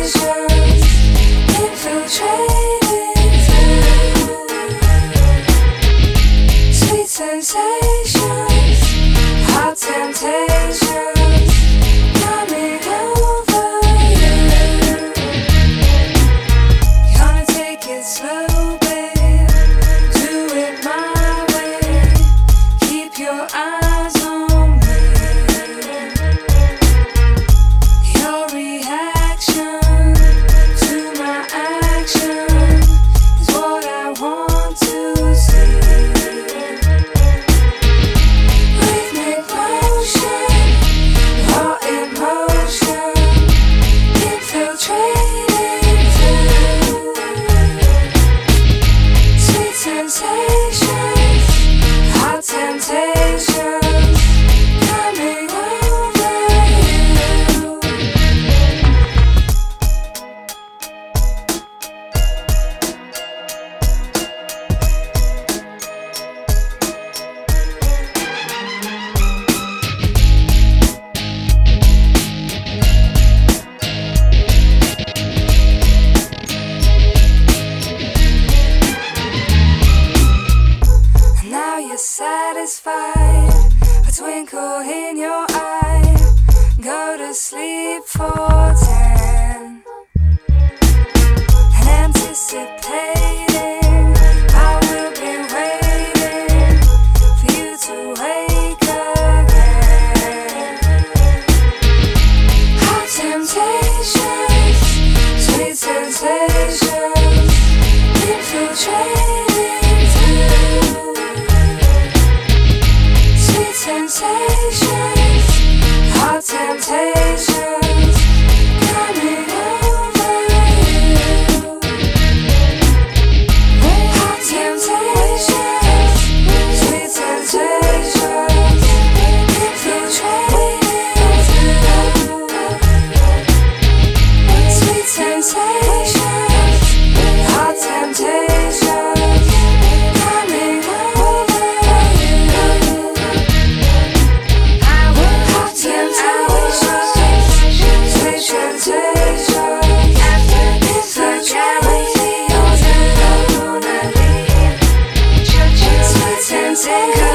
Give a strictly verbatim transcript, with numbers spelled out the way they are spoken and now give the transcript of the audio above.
temptations infiltrating through. Sweet sensations, hot temptations coming over you. Gonna take it slow, babe, do it my way. Keep your eyes on me. Your reaction to my action is what I want to see. Rhythmic motion, raw emotion infiltrating through. Sweet sensations, hot temptations coming over you. Now you're satisfied, a twinkle in your eye. Go to sleep for ten, and anticipating I will be waiting for you to wake again. Hot temptations, sweet sensations infiltrating through. Sweet sensations, hot temptations coming over you. Hot temptations, sweet sensations infiltrating through. Sweet sensations, hot temptations coming over you. Hot temptations, sweet sensations infiltrating through. Sweet sensations.